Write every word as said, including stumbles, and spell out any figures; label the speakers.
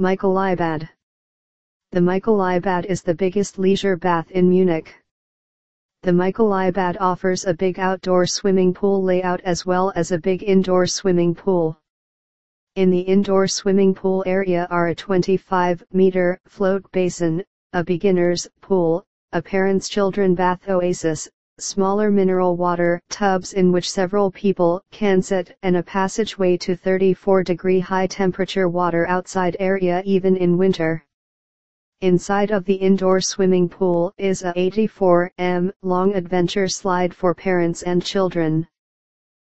Speaker 1: Michaelibad. The Michaelibad is the biggest leisure bath in Munich. The Michaelibad offers a big outdoor swimming pool layout as well as a big indoor swimming pool. In the indoor swimming pool area are a twenty-five meter float basin, a beginner's pool, a parents' children bath oasis, smaller mineral water tubs in which several people can sit, and a passageway to thirty-four degree high temperature water outside area even in winter. Inside of the indoor swimming pool is a eighty-four meter long adventure slide for parents and children.